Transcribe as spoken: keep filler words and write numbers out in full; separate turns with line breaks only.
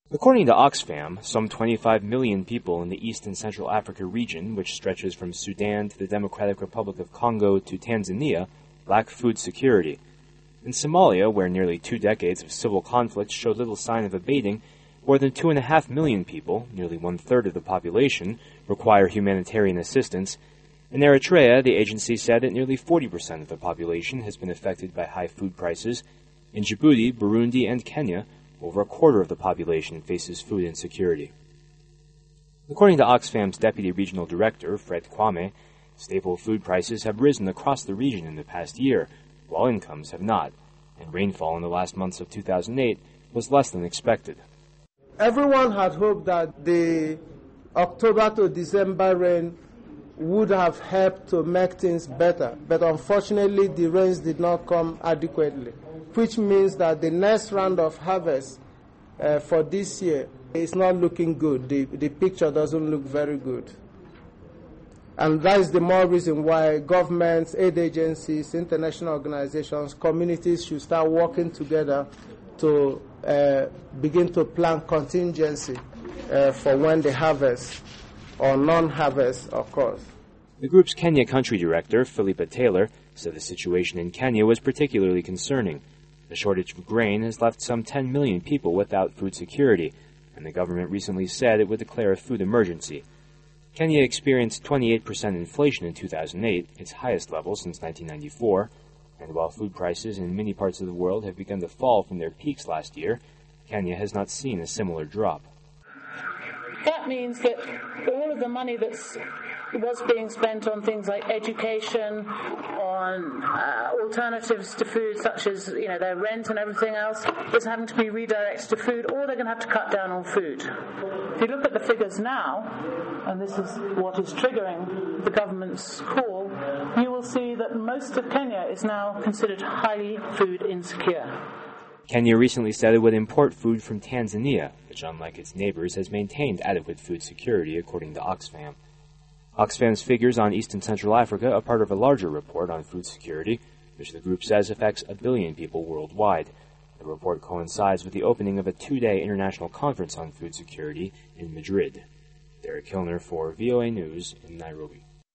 According to Oxfam, some twenty-five million people in the East and Central Africa region, which stretches from Sudan to the Democratic Republic of Congo to Tanzania, lack food security. In Somalia, where nearly two decades of civil conflict showed little sign of abating, more than two and a half million people, nearly one-third of the population, require humanitarian assistance. In Eritrea, the agency said that nearly forty percent of the population has been affected by high food prices. In Djibouti, Burundi, and Kenya, over a quarter of the population faces food insecurity. According to Oxfam's Deputy Regional Director, Fred Kwame, staple food prices have risen across the region in the past year, while incomes have not, and rainfall in the last months of two thousand eight was less than expected.
Everyone had hoped that the October to December rain would have helped to make things better, but unfortunately the rains did not come adequately, which means that the next round of harvest uh, for this year is not looking good. The, the picture doesn't look very good. And that is the more reason why governments, aid agencies, international organizations, communities should start working together to uh, begin to plan contingency uh, for when the harvest or non-harvest occurs.
The group's Kenya country director, Philippa Taylor, said the situation in Kenya was particularly concerning. The shortage of grain has left some ten million people without food security, and the government recently said it would declare a food emergency. Kenya experienced twenty-eight percent inflation in two thousand eight, its highest level since nineteen ninety-four, and while food prices in many parts of the world have begun to fall from their peaks last year, Kenya has not seen a similar drop.
That means that all of the money that's was being spent on things like education, on uh, alternatives to food, such as you know their rent and everything else, is having to be redirected to food, or they're going to have to cut down on food. If you look at the figures now, and this is what is triggering the government's call, you will see that most of Kenya is now considered highly food insecure.
Kenya recently said it would import food from Tanzania, which, unlike its neighbors, has maintained adequate food security, according to Oxfam. Oxfam's figures on East and Central Africa are part of a larger report on food security, which the group says affects a billion people worldwide. The report coincides with the opening of a two-day international conference on food security in Madrid. Derek Kilner for V O A News in Nairobi.